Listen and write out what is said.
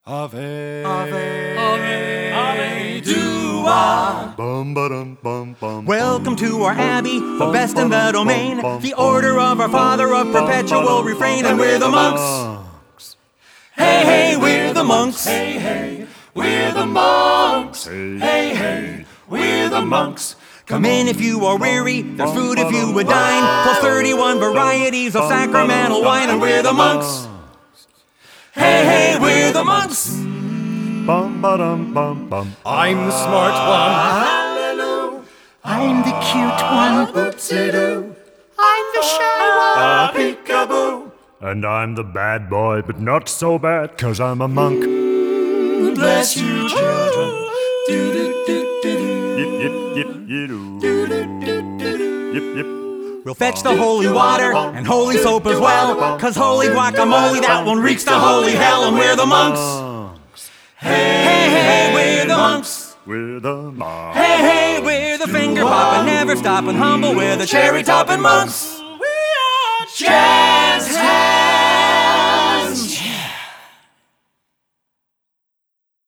Ave, Ave, Ave, Ave, do-wah. bum ba dum bum bum. Welcome to our abbey, the best in the domain, the order of our Father of perpetual refrain, and we're the monks. Hey, hey, we're the monks. Hey, hey, we're the monks. Hey, hey, we're the monks. Come in if you are weary, there's food if you would dine, plus 31 varieties of sacramental wine, and we're the monks. Hey, hey, we're the monks. Bum ba dum bum bum. I'm the smart one. Hallelujah. I'm the cute one. Oopsie-doo. I'm the shy one. Peekaboo. And I'm the bad boy, but not so bad, 'cause I'm a monk. Bless you, children. Do-do-do-do-do. Yip, yip, yip, yidoo. Yip, yip. We'll fetch the holy water and holy soap as well, 'cause holy guacamole, that one reeks to holy hell, and we're the monks. Hey, hey, hey, we're the monks. We're the monks. Hey, hey, we're the finger poppin', never stoppin', humble, we're the cherry toppin' monks. We are cherry